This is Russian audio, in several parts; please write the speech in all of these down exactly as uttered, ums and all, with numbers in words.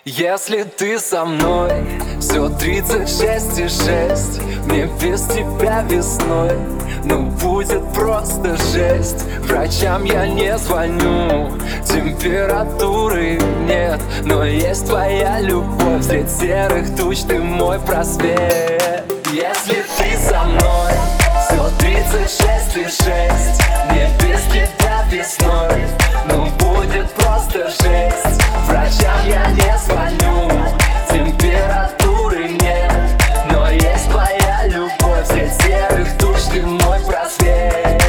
Если ты со мной, все тридцать шесть и шесть. Мне без тебя весной, ну будет просто жесть. Врачам я не звоню, температуры нет, но есть твоя любовь. Средь серых туч ты мой просвет. Если ты со мной, все тридцать шесть и шесть. Мне без тебя весной, ну будет просто жесть. Врачам я не звоню, температуры нет, но есть твоя любовь. Средь серых туч ты мой просвет.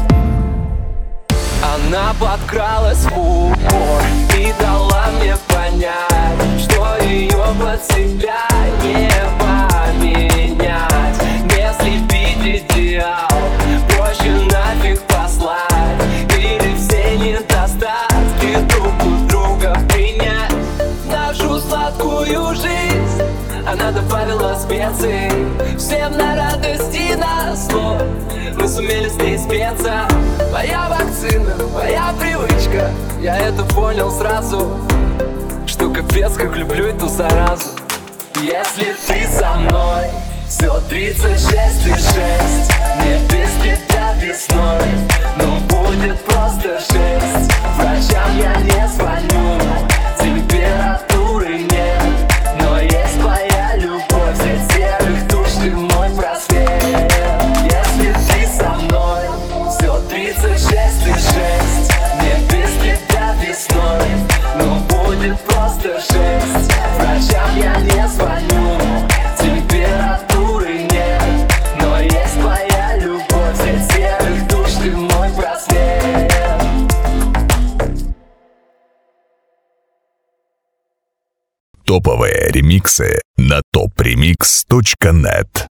Она подкралась в упор и дала мне понять, что ее под себя не поменять. Не слепить идеал, проще нафиг послать, или все недостатки друг у друга принять. Нашу сладкую жизнь она добавила специй, всем на радость и на зло. Мы сумели с ней спеться. Моя вакцина, моя привычка, я это понял сразу, что капец как люблю эту заразу. Если ты со мной, все тридцать шесть и шесть. Мне без тебя весной, ну будет просто жесть. Врачам я не звоню, температуры нет, но есть твоя любовь. Средь серых туч ты мой просвет. Если ты со мной, все тридцать шесть и шесть. Мне без тебя весной, ну будет просто жесть. Врачам я не звоню, температуры нет, но есть твоя любовь. Средь серых туч ты мой просвет. Топовые ремиксы на топ ремикс точка нет.